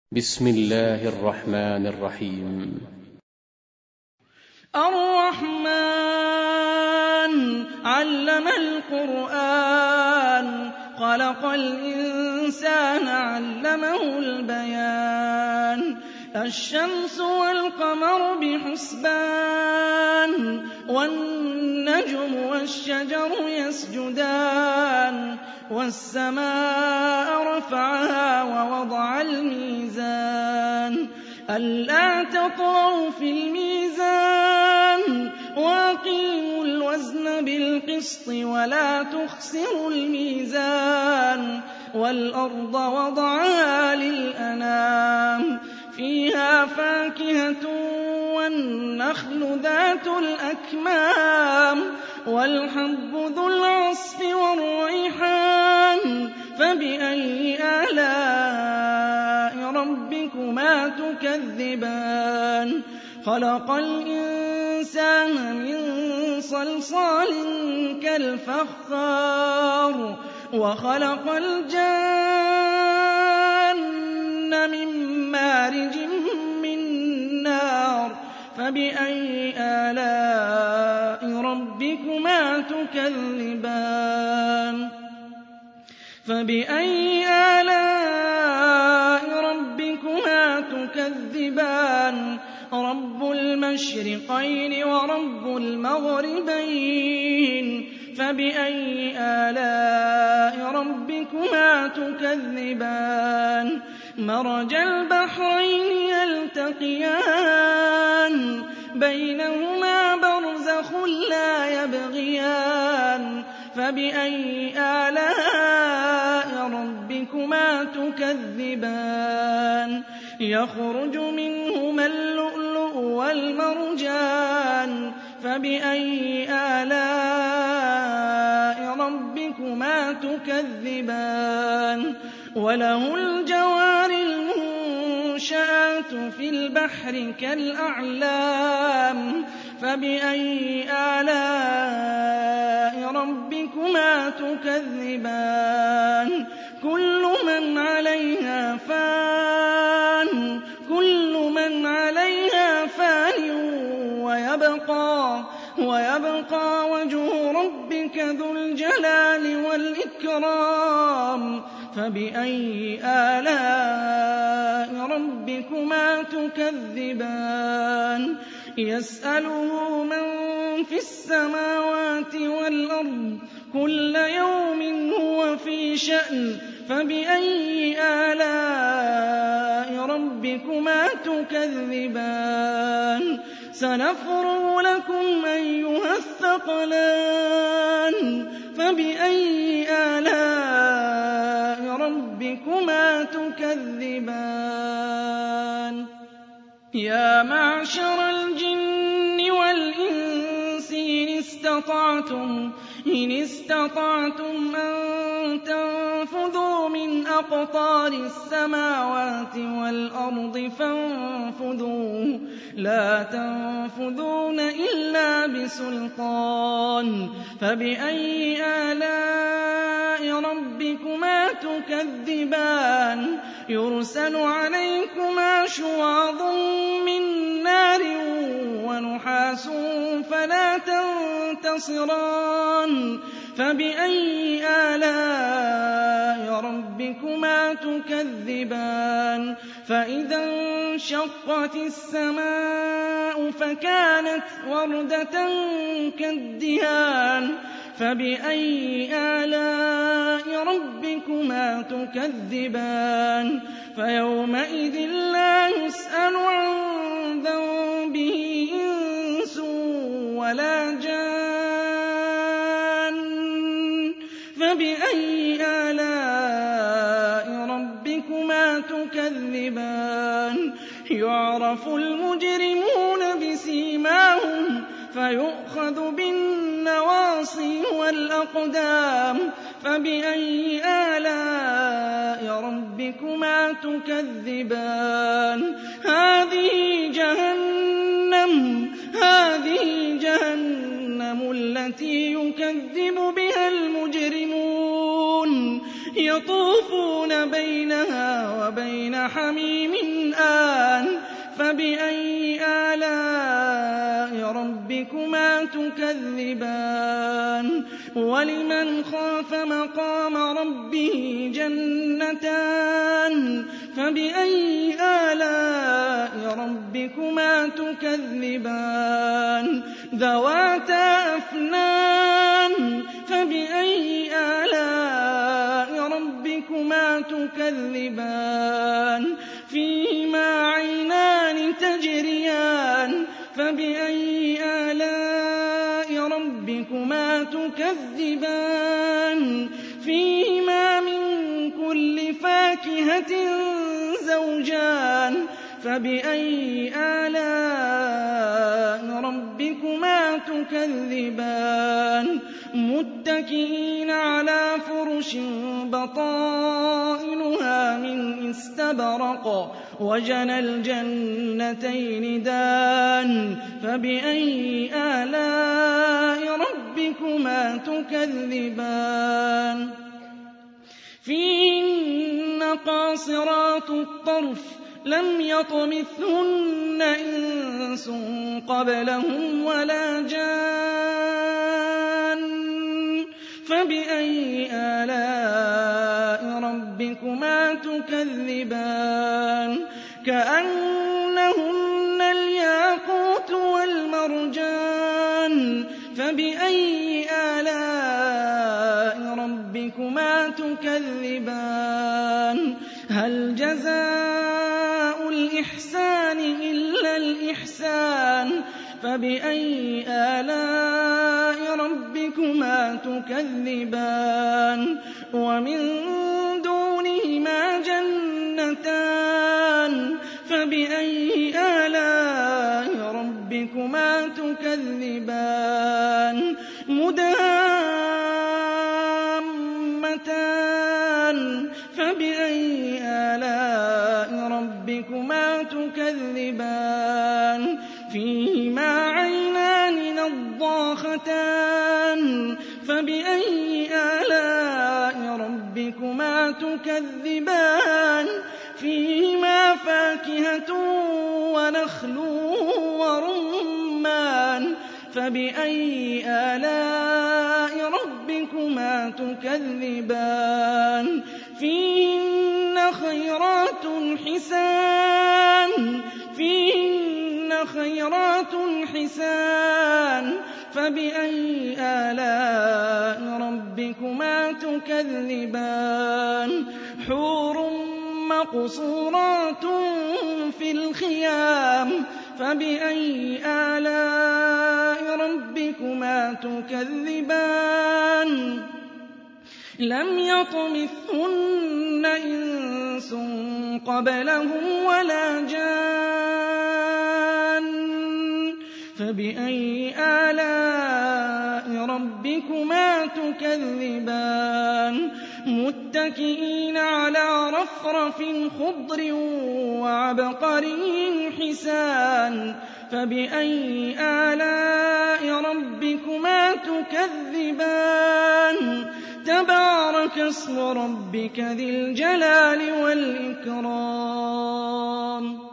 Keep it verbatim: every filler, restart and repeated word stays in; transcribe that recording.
بسم الله الرحمن الرحيم. الرحمن علم القرآن خلق الإنسان علمه البيان الشمس والقمر بحسبان والنجم والشجر يسجدان والسماء رفعها ووضع الميزان ألا تطغوا في الميزان وأقيموا الوزن بالقسط ولا تخسروا الميزان والأرض وضعها للأنام فيها فاكهة والنخل ذات الأكمام والحب ذو العصف والريحان فبأي آلاء ربكما تكذبان خلق الإنسان من صلصال كالفخار وخلق الجان من مارج من نار فبأي آلاء ربكما تكذبان فبأي آلاء ربكما تكذبان رب المشرقين ورب المغربين فبأي آلاء ربكما تكذبان مرج البحرين يلتقيان بينهما برزخ لا يبغيان فبأي آلاء ربكما تكذبان يخرج منهما اللؤلؤ والمرجان فبأي آلاء ربكما تكذبان وله الجوار المنشآت في البحر كالأعلام فبأي آلاء ربكما تكذبان كل من عليها فان كل من عليها فان ويبقى ويبقى وجه ربك ذو الجلال والإكرام فبأي آلاء ربكما تكذبان يسأله من في السماوات والأرض كل يوم هو في شأن فبأي آلاء ربكما تكذبان سنفرغ لكم أيها الثقلان فبأي آلاء ربكما تكذبان يا معشر الجن والإنس إن استطعتم إن استطعتم أن تنفذوا من أقطار السماوات والأرض فانفذوا لا تنفذون إلا بسلطان فبأي آلاء ربكما تكذبان يرسل عليكما شواظ من نار ونحاس فلا تنتصران فبأي آلاء ربكما تكذبان فإذا انشقت السماء فكانت وردة كالدهان فبأي آلاء ربكما تكذبان فيومئذ لا يسأل عن ذنبه إنس ولا جان فبأي آلاء ربكما تكذبان يعرف المجرمون بسيماهم فيؤخذ بالنواصي والأقدام فبأي آلاء ربكما تكذبان هذه جهنم هذه جهنم التي يكذب بها المجرمون يطوفون بينها وبين حَمِيمٍ آنٍ فَبِأَيِّ آلَاءِ رَبِّكُمَا تُكَذِّبَانِ وَلِمَنْ خَافَ مَقَامَ رَبِّهِ جَنَّتَانِ فَبِأَيِّ آلَاءِ رَبِّكُمَا تُكَذِّبَانِ ذَوَاتَا أَفْنَانٍ فَبِأَيِّ آلَاءِ رَبِّكُمَا تُكَذِّبَانِ فِيهِمَا عَيْنَانِ تَجْرِيَانِ فَبِأَيِّ آلَاءِ رَبِّكُمَا تُكَذِّبَانِ فِيهِمَا مِن كُلِّ فَاكِهَةٍ زَوْجَانِ فَبِأَيِّ آلَاءِ رَبِّكُمَا تُكَذِّبَانِ مُتَّكِئِينَ عَلَىٰ فُرُشٍ بَطَائِنُهَا مِنْ إِسْتَبْرَقٍ وَجَنَى الْجَنَّتَيْنِ دَانٍ فَبِأَيِّ آلَاءِ رَبِّكُمَا تُكَذِّبَانِ فِيهِنَّ قَاصِرَاتُ الطَّرْفِ لَمْ يَطْمِثْهُنَّ إِنسٌ قَبْلَهُمْ وَلَا جَانٌّ فَبِأَيِّ آلَاءِ رَبِّكُمَا تُكَذِّبَانِ كَأَنَّهُنَّ الْيَاقُوتُ وَالْمَرْجَانُ فَبِأَيِّ آلَاءِ رَبِّكُمَا تُكَذِّبَانِ هَلْ جَزَاءُ الْإِحْسَانِ إِلَّا الْإِحْسَانُ فَبِأَيِّ آلَاءِ رَبِّكُمَا تُكَذِّبَانِ وَمِن دُونِهِمَا جَنَّتَانِ فَبِأَيِّ آلَاءِ رَبِّكُمَا تُكَذِّبَانِ مُدْهَامَّتَانِ فَبِأَيِّ آلَاءِ رَبِّكُمَا تُكَذِّبَانِ فِيهِمَا عَيْنَانِ نَضَّاخَتَانِ فَبِأَيِّ آلَاءِ رَبِّكُمَا تُكَذِّبَانِ فِيهِمَا فَاكِهَةٌ وَنَخْلٌ وَرُمَّانٌ فَبِأَيِّ آلَاءِ رَبِّكُمَا تُكَذِّبَانِ فِيهِنَّ خَيْرَاتٌ حِسَانٌ فِيهِنَّ خَيْرَاتٌ حِسَانٌ فَبِأَيِّ آلَاءِ رَبِّكُمَا تُكَذِّبَانِ حُورٌ مَّقْصُورَاتٌ فِي الْخِيَامِ فَبِأَيِّ آلَاءِ رَبِّكُمَا تُكَذِّبَانِ لَمْ يَطْمِثْهُنَّ إِنسٌ قَبْلَهُمْ وَلَا جَانٌّ فَبِأَيِّ آلَاءِ رَبِّكُمَا تُكَذِّبَانِ مُتَّكِئِينَ عَلَىٰ رَفْرَفٍ خُضْرٍ وَعَبْقَرِيٍّ حِسَانٍ فَبِأَيِّ آلَاءِ رَبِّكُمَا تُكَذِّبَانِ تَبَارَكَ اسْمُ رَبِّكَ ذِي الْجَلَالِ وَالْإِكْرَامِ